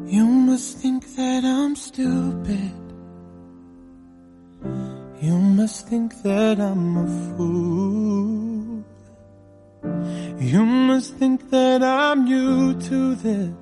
You must think that I'm stupid. You must think that I'm a fool. You must think that I'm new to this,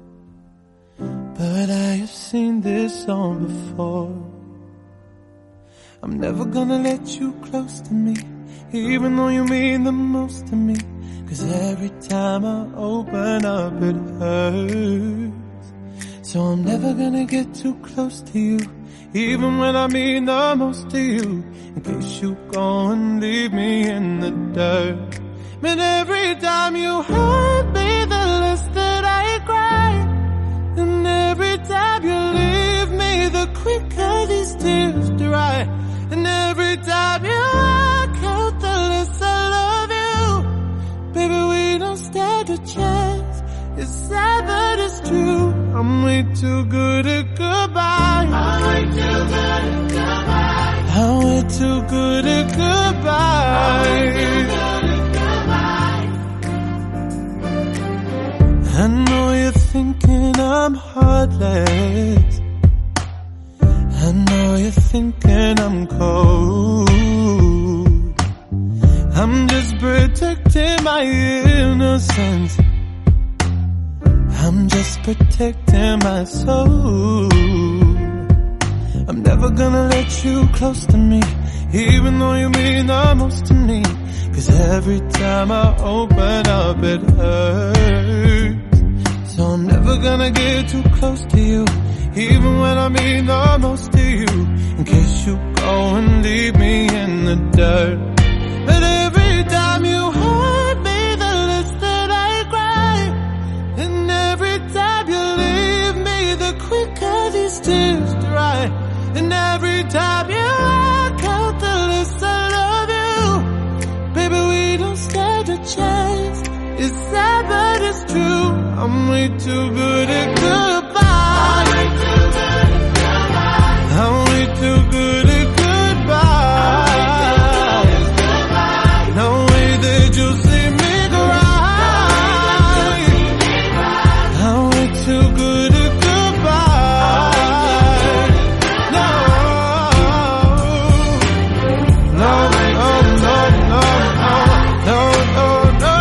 but I have seen this song before. I'm never gonna let you close to me, even though you mean the most to me. 'Cause every time I open up it hurts. So I'm never gonna get too close to you, even when I mean the most to you, in case you go and leave me in the dirt. But every time you hurt me, the less that I cry. And every time you leave me, the quicker these tears dry. And every time you walk out, the less I love you. Baby, we don't stand a chance. It's sad, but it's true. I'm way too good at goodbye. I'm way too good at goodbye. I'm way too good at goodbye. I know you're thinking I'm heartless. I know you're thinking I'm cold. I'm just protecting my innocence. I'm just protecting my soul. I'm never gonna let you close to me, even though you mean the most to me. 'Cause every time I open up it hurts. So I'm never gonna get too close to you, even when I mean the most to you, in case you go and leave me in the dirt. But every time you hurt me, the less that I cry. And every time you leave me, the quicker these tears dry. And every time you walk out, the less I love you. Baby, we don't stand a chance. It's sad, but it's true. I'm way too good at goodbye. I'm way too good at goodbye. I'm way too good at goodbye. No way that you'll see me cry. I'm way too good at goodbye. No, no, no, no, no, no, no, no.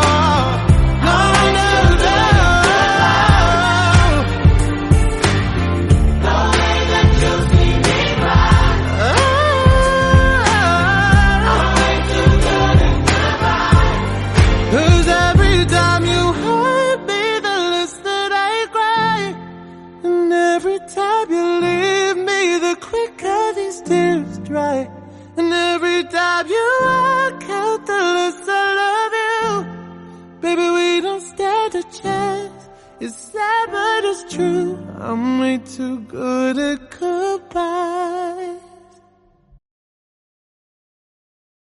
Dry. And every time you walk out, the less I love you. Baby, we don't stand a chance. It's sad, but it's true. I'm way too good at goodbye.